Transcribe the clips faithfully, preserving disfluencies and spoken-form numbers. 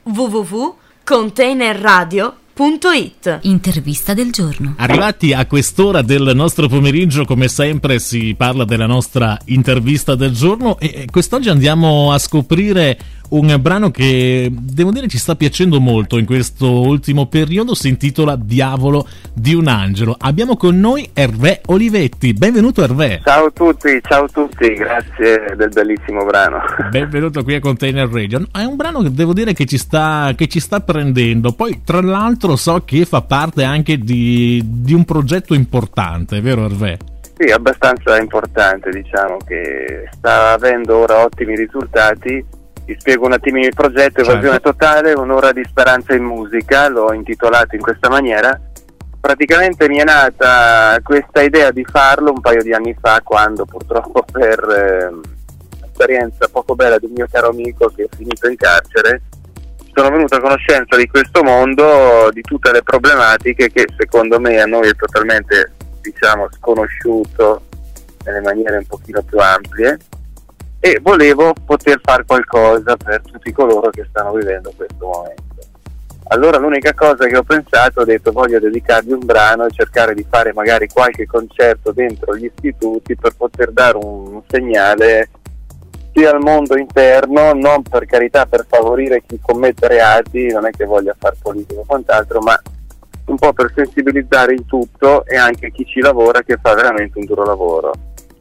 w w w punto container radio punto it. Intervista del giorno. Arrivati a quest'ora del nostro pomeriggio, come sempre si parla della nostra intervista del giorno, e quest'oggi andiamo a scoprire un brano che devo dire ci sta piacendo molto in questo ultimo periodo. Si intitola Diavolo di un angelo. Abbiamo con noi Hervé Olivetti. Benvenuto Hervé. Ciao a tutti, ciao a tutti, grazie del bellissimo brano. Benvenuto qui a Container Radio. È un brano che devo dire che ci sta che ci sta prendendo. Poi tra l'altro so che fa parte anche di, di un progetto importante, vero Hervé? Sì, abbastanza importante, diciamo che sta avendo ora ottimi risultati. Vi spiego un attimino il progetto: Evasione certo. Totale, un'ora di speranza in musica, l'ho intitolato in questa maniera. Praticamente mi è nata questa idea di farlo un paio di anni fa, quando purtroppo per eh, esperienza poco bella di un mio caro amico che è finito in carcere, sono venuto a conoscenza di questo mondo, di tutte le problematiche che secondo me a noi è totalmente, diciamo, sconosciuto nelle maniere un pochino più ampie, e volevo poter fare qualcosa per tutti coloro che stanno vivendo questo momento. Allora l'unica cosa che ho pensato, ho detto voglio dedicargli un brano e cercare di fare magari qualche concerto dentro gli istituti per poter dare un, un segnale sia al mondo interno, non per carità per favorire chi commette reati, non è che voglia far politica o quant'altro, ma un po' per sensibilizzare in tutto, e anche chi ci lavora, che fa veramente un duro lavoro.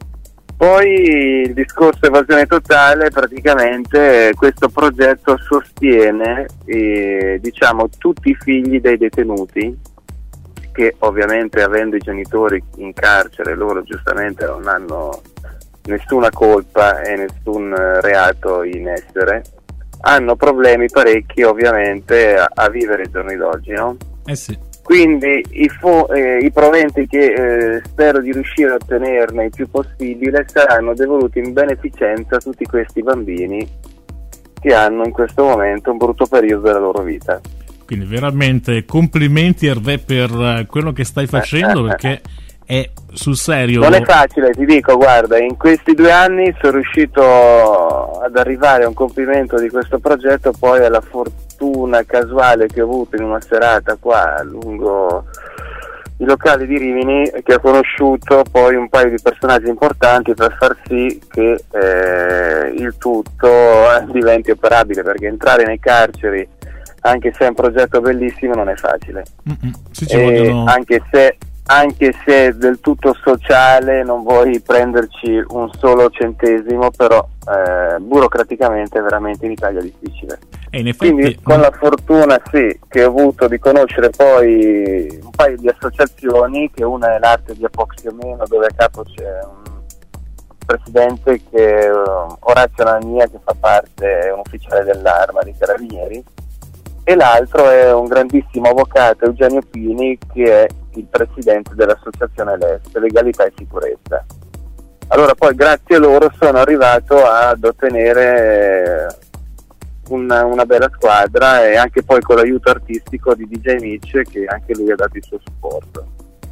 Poi il discorso Evasione Totale, praticamente questo progetto sostiene eh, diciamo tutti i figli dei detenuti, che ovviamente avendo i genitori in carcere loro giustamente non hanno nessuna colpa e nessun reato in essere, hanno problemi parecchi ovviamente a, a vivere i giorni d'oggi, no? Eh sì. Quindi i, fo- eh, i proventi che eh, spero di riuscire a ottenerne il più possibile saranno devoluti in beneficenza a tutti questi bambini che hanno in questo momento un brutto periodo della loro vita. Quindi veramente complimenti Hervé per quello che stai facendo, perché è sul serio. Non è facile, ti dico, guarda, in questi due anni sono riuscito ad arrivare a un compimento di questo progetto, poi alla fortuna casuale che ho avuto in una serata qua lungo i locali di Rimini, che ho conosciuto poi un paio di personaggi importanti per far sì che eh, il tutto diventi operabile, perché entrare nei carceri, anche se è un progetto bellissimo, non è facile. Sì, ci vogliono... anche se anche se del tutto sociale, non vuoi prenderci un solo centesimo, però eh, burocraticamente è veramente in Italia difficile. E in effetti... Quindi con la fortuna sì che ho avuto di conoscere poi un paio di associazioni, che una è l'Arte di Apoxiomeno, dove a capo c'è un presidente che è Orazio Nania, che fa parte, è un ufficiale dell'Arma dei Carabinieri, e l'altro è un grandissimo avvocato, Eugenio Pini, che è il presidente dell'associazione L E S, Legalità e Sicurezza. Allora poi grazie a loro sono arrivato ad ottenere una, una bella squadra, e anche poi con l'aiuto artistico di D J Mitch, che anche lui ha dato il suo supporto.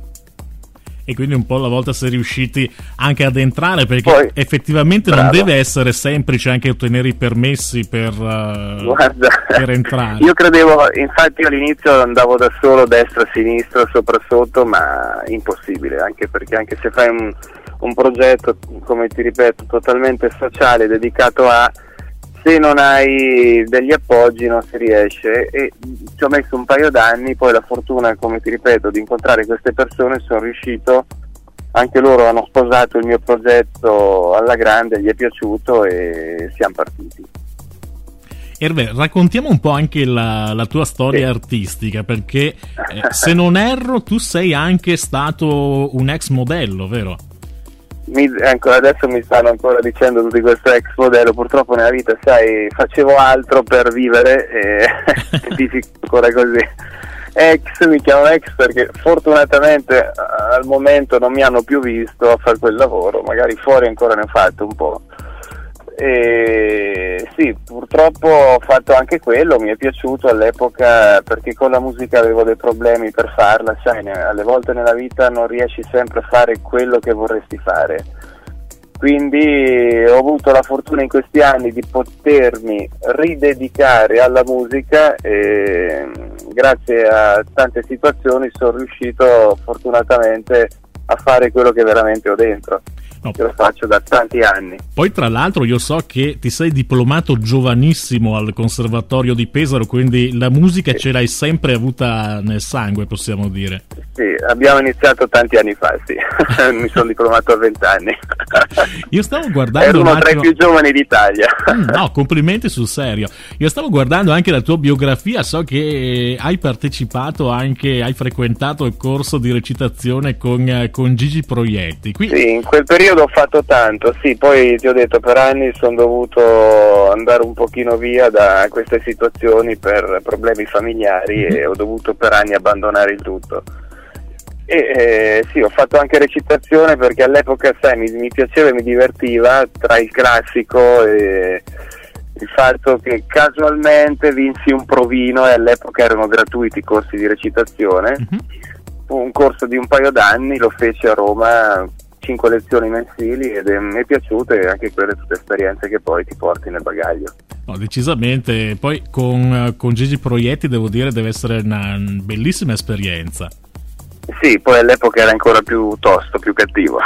E quindi un po' alla volta si è riusciti anche ad entrare, perché poi, effettivamente bravo. Non deve essere semplice anche ottenere i permessi per, uh, Guarda, per entrare. Io credevo, infatti all'inizio andavo da solo, destra, sinistra, sopra, sotto, ma impossibile, anche perché anche se fai un, un progetto, come ti ripeto, totalmente sociale, dedicato a, se non hai degli appoggi non si riesce, e ci ho messo un paio d'anni, poi la fortuna, come ti ripeto, di incontrare queste persone, sono riuscito, anche loro hanno sposato il mio progetto alla grande, gli è piaciuto e siamo partiti. Hervé, raccontiamo un po' anche la, la tua storia sì. artistica, perché eh, se non erro tu sei anche stato un ex modello, vero? Mi, ancora adesso mi stanno ancora dicendo tutti questo ex modello, purtroppo nella vita, sai, facevo altro per vivere e dico ancora così. Ex, mi chiamo ex perché fortunatamente al momento non mi hanno più visto a fare quel lavoro, magari fuori ancora ne ho fatto un po'. E sì, purtroppo ho fatto anche quello, mi è piaciuto all'epoca, perché con la musica avevo dei problemi per farla, sai, alle volte nella vita non riesci sempre a fare quello che vorresti fare, quindi ho avuto la fortuna in questi anni di potermi ridedicare alla musica e grazie a tante situazioni sono riuscito fortunatamente a fare quello che veramente ho dentro. No. Che lo faccio da tanti anni. Poi tra l'altro io so che ti sei diplomato giovanissimo al Conservatorio di Pesaro, quindi la musica sì. ce l'hai sempre avuta nel sangue, possiamo dire. Sì, abbiamo iniziato tanti anni fa, sì. Mi sono diplomato a vent'anni. Io stavo guardando Ero uno un tra attimo... i più giovani d'Italia. No, complimenti sul serio. Io stavo guardando anche la tua biografia, so che hai partecipato anche, hai frequentato il corso di recitazione con, con Gigi Proietti. Qui... Sì, in quel periodo ho fatto tanto, sì, poi ti ho detto per anni sono dovuto andare un pochino via da queste situazioni per problemi familiari mm-hmm. e ho dovuto per anni abbandonare il tutto. E eh, sì, ho fatto anche recitazione perché all'epoca, sai, mi, mi piaceva e mi divertiva, tra il classico e il fatto che casualmente vinsi un provino e all'epoca erano gratuiti i corsi di recitazione. Mm-hmm. Un corso di un paio d'anni, lo feci a Roma, cinque lezioni mensili ed è, mi è piaciuto, e anche quelle tutte esperienze che poi ti porti nel bagaglio. No, decisamente. Poi con, con Gigi Proietti devo dire deve essere una bellissima esperienza. Sì, poi all'epoca era ancora più tosto, più cattivo.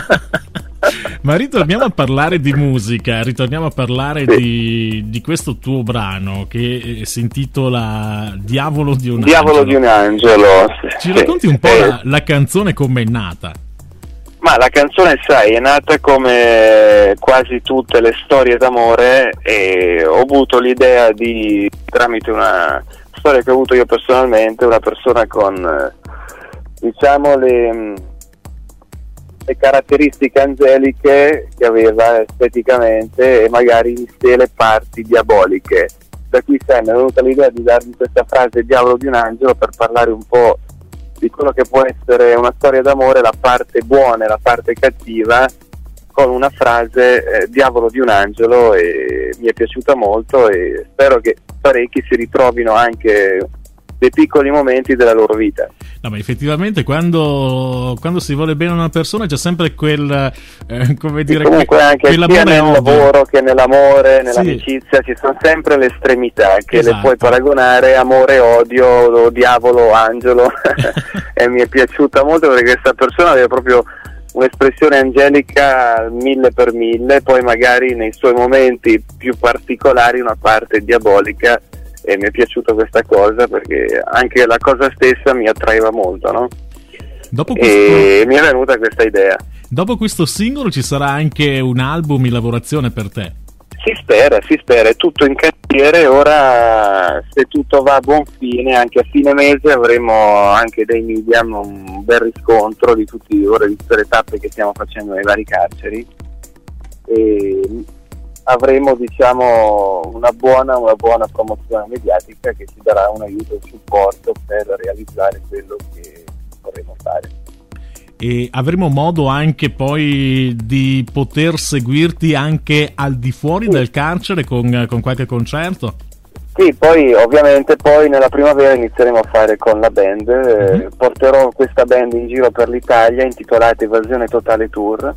Ma ritorniamo a parlare di musica, ritorniamo a parlare sì. di, di questo tuo brano che si intitola Diavolo di un Diavolo angelo. di un angelo. Ci sì. racconti un po' eh. la, la canzone come è nata? Ma la canzone, sai, è nata come quasi tutte le storie d'amore e ho avuto l'idea di, tramite una storia che ho avuto io personalmente, una persona con, diciamo, le, le caratteristiche angeliche che aveva esteticamente e magari in sé le parti diaboliche. Da qui sai, mi è venuta l'idea di dargli questa frase Diavolo di un angelo per parlare un po' di quello che può essere una storia d'amore, la parte buona e la parte cattiva, con una frase eh, Diavolo di un angelo, e mi è piaciuta molto e spero che parecchi si ritrovino anche dei piccoli momenti della loro vita. No, ma effettivamente quando, quando si vuole bene a una persona c'è sempre quel eh, come dire, e comunque anche sia nel ovvio. lavoro che nell'amore, nell'amicizia, sì. ci sono sempre le estremità che esatto. le puoi paragonare, amore, odio, o diavolo, angelo. E mi è piaciuta molto perché questa persona aveva proprio un'espressione angelica mille per mille, poi magari nei suoi momenti più particolari una parte diabolica. E mi è piaciuta questa cosa perché anche la cosa stessa mi attraeva molto, no? Dopo questo... E mi è venuta questa idea. Dopo questo singolo ci sarà anche un album in lavorazione per te? Si spera, si spera, è tutto in cantiere. Ora, se tutto va a buon fine, anche a fine mese avremo anche dei media, un bel riscontro di tutti, ora di tutte le tappe che stiamo facendo nei vari carceri. E avremo, diciamo, una buona, una buona promozione mediatica che ci darà un aiuto e un supporto per realizzare quello che vorremmo fare. E avremo modo anche poi di poter seguirti anche al di fuori sì. del carcere con, con qualche concerto? Sì, poi ovviamente poi nella primavera inizieremo a fare con la band, mm-hmm. eh, porterò questa band in giro per l'Italia intitolata Evasione Totale Tour,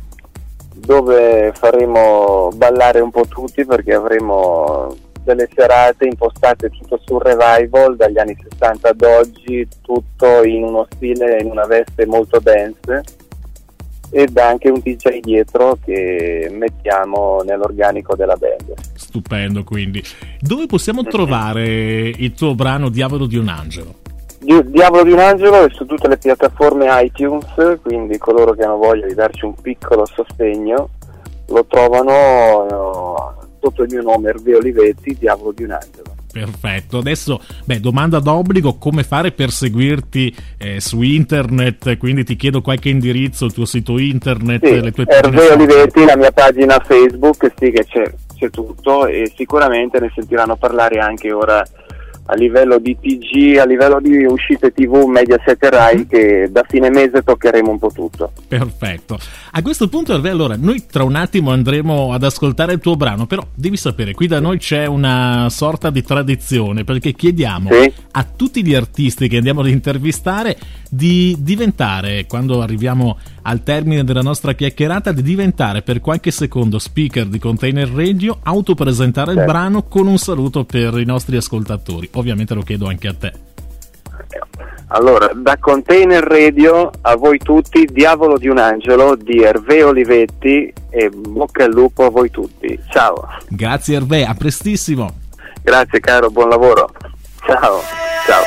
dove faremo ballare un po' tutti perché avremo delle serate impostate tutto sul revival dagli anni sessanta ad oggi, tutto in uno stile, in una veste molto dance, ed anche un D J dietro che mettiamo nell'organico della band. Stupendo, quindi. Dove possiamo trovare il tuo brano Diavolo di un angelo? Diavolo di un angelo è su tutte le piattaforme iTunes, quindi coloro che hanno voglia di darci un piccolo sostegno lo trovano no, sotto il mio nome Erveo Olivetti, Diavolo di un angelo. Perfetto, adesso beh, domanda d'obbligo: come fare per seguirti eh, su internet? Quindi ti chiedo qualche indirizzo, il tuo sito internet, sì, le tue Erveo Olivetti, la mia pagina Facebook, sì, che c'è, c'è tutto, e sicuramente ne sentiranno parlare anche ora a livello di T G, a livello di uscite tivù, Mediaset e Rai, che da fine mese toccheremo un po' tutto. Perfetto. A questo punto, Hervé, allora, noi tra un attimo andremo ad ascoltare il tuo brano, però devi sapere, qui da noi c'è una sorta di tradizione, perché chiediamo sì. a tutti gli artisti che andiamo ad intervistare di diventare, quando arriviamo al termine della nostra chiacchierata di diventare per qualche secondo speaker di Container Radio, autopresentare il certo. brano con un saluto per i nostri ascoltatori. Ovviamente lo chiedo anche a te. Allora, da Container Radio a voi tutti, Diavolo di un angelo di Hervé Olivetti, e bocca al lupo a voi tutti. Ciao. Grazie Hervé, a prestissimo. Grazie caro, buon lavoro. Ciao. Ciao.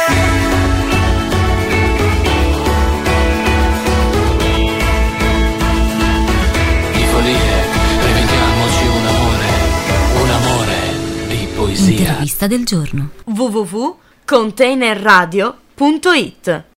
Di follie, rivediamoci un amore, un amore di poesia. Intervista del giorno. w w w punto container radio punto it